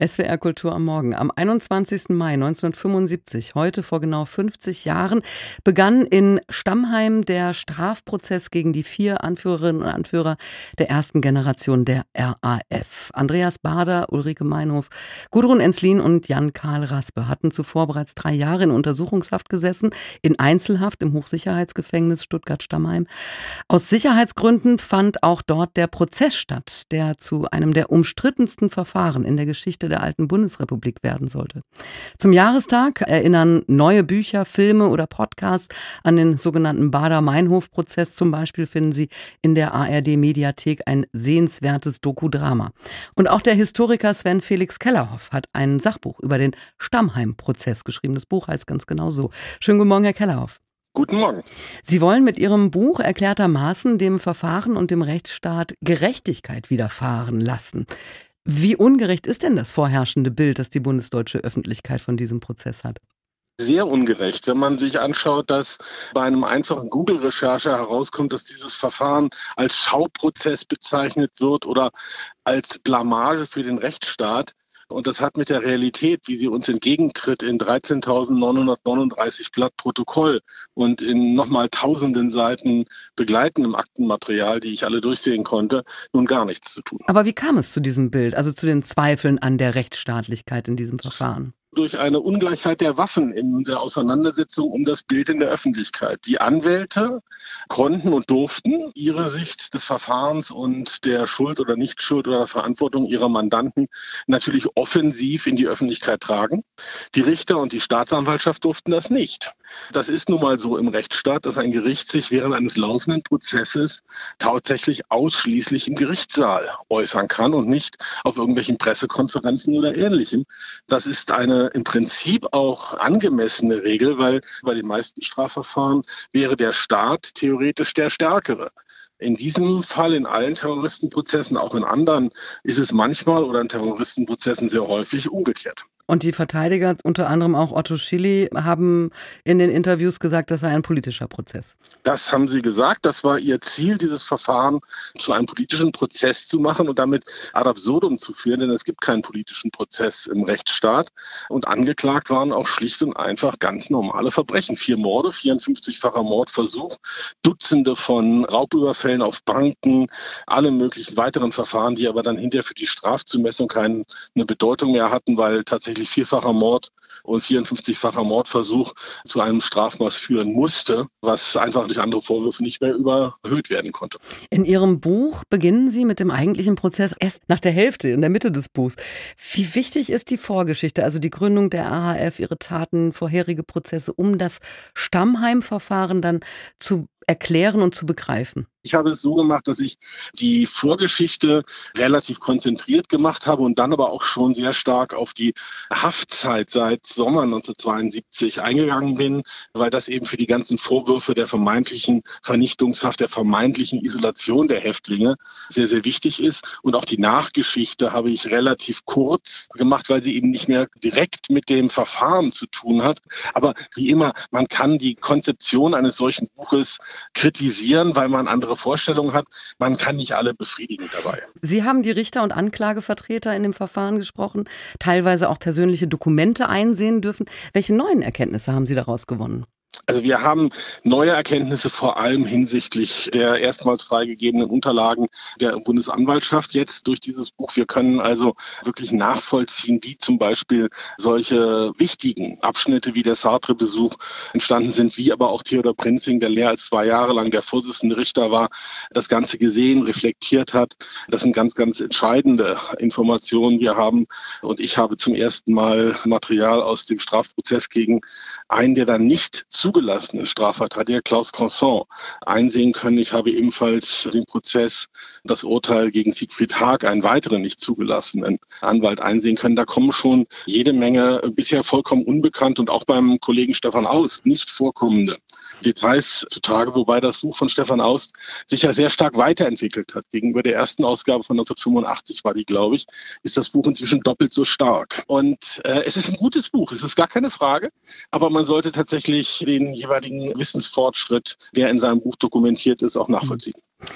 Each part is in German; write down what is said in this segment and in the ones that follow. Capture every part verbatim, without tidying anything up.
S W R Kultur am Morgen. Am einundzwanzigsten Mai neunzehnhundertfünfundsiebzig, heute vor genau fünfzig Jahren, begann in Stammheim der Strafprozess gegen die vier Anführerinnen und Anführer der ersten Generation der R A F. Andreas Baader, Ulrike Meinhof, Gudrun Ensslin und Jan-Karl Raspe hatten zuvor bereits drei Jahre in Untersuchungshaft gesessen, in Einzelhaft im Hochsicherheitsgefängnis Stuttgart-Stammheim. Aus Sicherheitsgründen fand auch dort der Prozess statt, der zu einem der umstrittensten Verfahren in der Geschichte der alten Bundesrepublik werden sollte. Zum Jahrestag erinnern neue Bücher, Filme oder Podcasts an den sogenannten Baader-Meinhof-Prozess. Zum Beispiel finden Sie in der A R D-Mediathek ein sehenswertes Dokudrama. Und auch der Historiker Sven Felix Kellerhoff hat ein Sachbuch über den Stammheim-Prozess geschrieben. Das Buch heißt ganz genau so. Schönen guten Morgen, Herr Kellerhoff. Guten Morgen. Sie wollen mit Ihrem Buch erklärtermaßen dem Verfahren und dem Rechtsstaat Gerechtigkeit widerfahren lassen. Wie ungerecht ist denn das vorherrschende Bild, das die bundesdeutsche Öffentlichkeit von diesem Prozess hat? Sehr ungerecht, wenn man sich anschaut, dass bei einem einfachen Google-Recherche herauskommt, dass dieses Verfahren als Schauprozess bezeichnet wird oder als Blamage für den Rechtsstaat. Und das hat mit der Realität, wie sie uns entgegentritt, in dreizehntausendneunhundertneununddreißig Blatt Protokoll und in nochmal tausenden Seiten begleitendem Aktenmaterial, die ich alle durchsehen konnte, nun gar nichts zu tun. Aber wie kam es zu diesem Bild, also zu den Zweifeln an der Rechtsstaatlichkeit in diesem Verfahren? Durch eine Ungleichheit der Waffen in der Auseinandersetzung um das Bild in der Öffentlichkeit. Die Anwälte konnten und durften ihre Sicht des Verfahrens und der Schuld oder Nichtschuld oder Verantwortung ihrer Mandanten natürlich offensiv in die Öffentlichkeit tragen. Die Richter und die Staatsanwaltschaft durften das nicht. Das ist nun mal so im Rechtsstaat, dass ein Gericht sich während eines laufenden Prozesses tatsächlich ausschließlich im Gerichtssaal äußern kann und nicht auf irgendwelchen Pressekonferenzen oder Ähnlichem. Das ist eine im Prinzip auch angemessene Regel, weil bei den meisten Strafverfahren wäre der Staat theoretisch der Stärkere. In diesem Fall, in allen Terroristenprozessen, auch in anderen, ist es manchmal oder in Terroristenprozessen sehr häufig umgekehrt. Und die Verteidiger, unter anderem auch Otto Schily, haben in den Interviews gesagt, das sei ein politischer Prozess. Das haben sie gesagt. Das war ihr Ziel, dieses Verfahren zu einem politischen Prozess zu machen und damit ad absurdum zu führen, denn es gibt keinen politischen Prozess im Rechtsstaat. Und angeklagt waren auch schlicht und einfach ganz normale Verbrechen. Vier Morde, vierundfünfzigfacher Mordversuch, Dutzende von Raubüberfällen auf Banken, alle möglichen weiteren Verfahren, die aber dann hinterher für die Strafzumessung keine Bedeutung mehr hatten, weil tatsächlich vierfacher Mord und vierundfünfzigfacher Mordversuch zu einem Strafmaß führen musste, was einfach durch andere Vorwürfe nicht mehr überhöht werden konnte. In Ihrem Buch beginnen Sie mit dem eigentlichen Prozess erst nach der Hälfte, in der Mitte des Buchs. Wie wichtig ist die Vorgeschichte, also die Gründung der R A F, ihre Taten, vorherige Prozesse, um das Stammheim-Verfahren dann zu erklären und zu begreifen? Ich habe es so gemacht, dass ich die Vorgeschichte relativ konzentriert gemacht habe und dann aber auch schon sehr stark auf die Haftzeit seit Sommer neunzehnhundertzweiundsiebzig eingegangen bin, weil das eben für die ganzen Vorwürfe der vermeintlichen Vernichtungshaft, der vermeintlichen Isolation der Häftlinge sehr, sehr wichtig ist. Und auch die Nachgeschichte habe ich relativ kurz gemacht, weil sie eben nicht mehr direkt mit dem Verfahren zu tun hat. Aber wie immer, man kann die Konzeption eines solchen Buches kritisieren, weil man andere Vorstellungen hat. Man kann nicht alle befriedigen dabei. Sie haben die Richter und Anklagevertreter in dem Verfahren gesprochen, teilweise auch persönliche Dokumente einsehen dürfen. Welche neuen Erkenntnisse haben Sie daraus gewonnen? Also wir haben neue Erkenntnisse vor allem hinsichtlich der erstmals freigegebenen Unterlagen der Bundesanwaltschaft jetzt durch dieses Buch. Wir können also wirklich nachvollziehen, wie zum Beispiel solche wichtigen Abschnitte wie der Sartre-Besuch entstanden sind, wie aber auch Theodor Prinzing, der mehr als zwei Jahre lang der Vorsitzende Richter war, das Ganze gesehen, reflektiert hat. Das sind ganz, ganz entscheidende Informationen. Wir haben und ich habe zum ersten Mal Material aus dem Strafprozess gegen einen, der dann nicht zugelassenen Strafverteidiger Klaus Croissant einsehen können. Ich habe ebenfalls den Prozess, das Urteil gegen Siegfried Haag, einen weiteren nicht zugelassenen Anwalt einsehen können. Da kommen schon jede Menge bisher vollkommen unbekannt und auch beim Kollegen Stefan Aust nicht vorkommende Details zutage, wobei das Buch von Stefan Aust sich ja sehr stark weiterentwickelt hat. Gegenüber der ersten Ausgabe von neunzehnhundertfünfundachtzig war die, glaube ich, ist das Buch inzwischen doppelt so stark. Und äh, es ist ein gutes Buch, es ist gar keine Frage, aber man sollte tatsächlich den jeweiligen Wissensfortschritt, der in seinem Buch dokumentiert ist, auch nachvollziehen.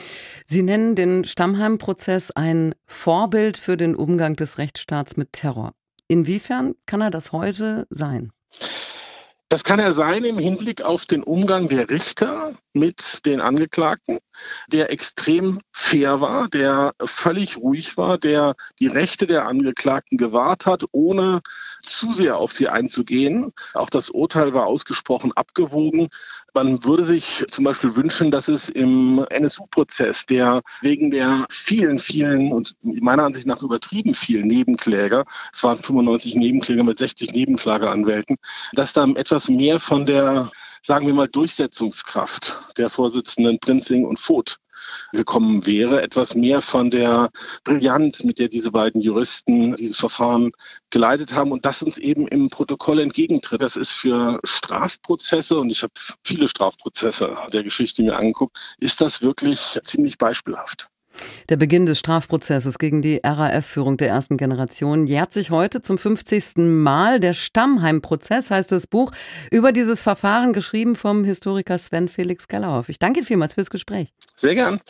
Sie nennen den Stammheim-Prozess ein Vorbild für den Umgang des Rechtsstaats mit Terror. Inwiefern kann er das heute sein? Das kann er sein im Hinblick auf den Umgang der Richter mit den Angeklagten, der extrem fair war, der völlig ruhig war, der die Rechte der Angeklagten gewahrt hat, ohne zu sehr auf sie einzugehen. Auch das Urteil war ausgesprochen abgewogen. Man würde sich zum Beispiel wünschen, dass es im N S U-Prozess, der wegen der vielen, vielen und meiner Ansicht nach übertrieben vielen Nebenkläger, es waren fünfundneunzig Nebenkläger mit sechzig Nebenklageanwälten, dass da etwas mehr von der, sagen wir mal, Durchsetzungskraft der Vorsitzenden Prinzing und Voth gekommen wäre, etwas mehr von der Brillanz, mit der diese beiden Juristen dieses Verfahren geleitet haben und das uns eben im Protokoll entgegentritt. Das ist für Strafprozesse, und ich habe viele Strafprozesse der Geschichte mir angeguckt, ist das wirklich ziemlich beispielhaft. Der Beginn des Strafprozesses gegen die R A F-Führung der ersten Generation jährt sich heute zum fünfzigsten Mal. Der Stammheim-Prozess heißt das Buch über dieses Verfahren, geschrieben vom Historiker Sven Felix Kellerhoff. Ich danke Ihnen vielmals fürs Gespräch. Sehr gern.